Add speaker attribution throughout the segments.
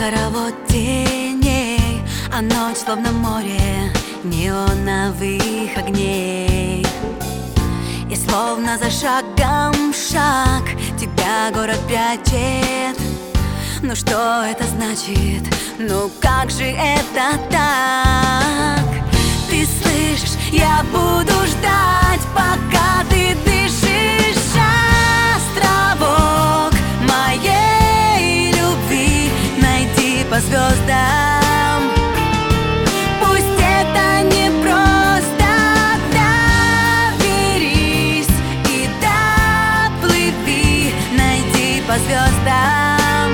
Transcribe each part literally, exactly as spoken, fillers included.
Speaker 1: хоровод теней, а ночь словно море неоновых огней. И словно за шагом шаг тебя город прячет. Ну что это значит? Ну как же это так? Ты слышишь, я буду ждать, пока ты дышишь. Островок моей любви найди по звездам. Пусть это не просто, доверись и доплыви, найди по звездам.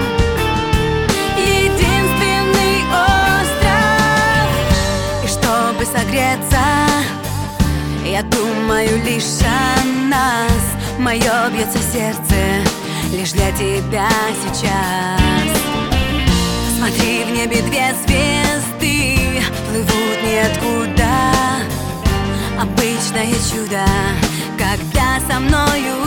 Speaker 1: Единственный остров. И чтобы согреться, я думаю лишь о нас. Мое бьется сердце лишь для тебя сейчас. Смотри, в небе две звезды плывут ниоткуда. Обычное чудо, когда со мною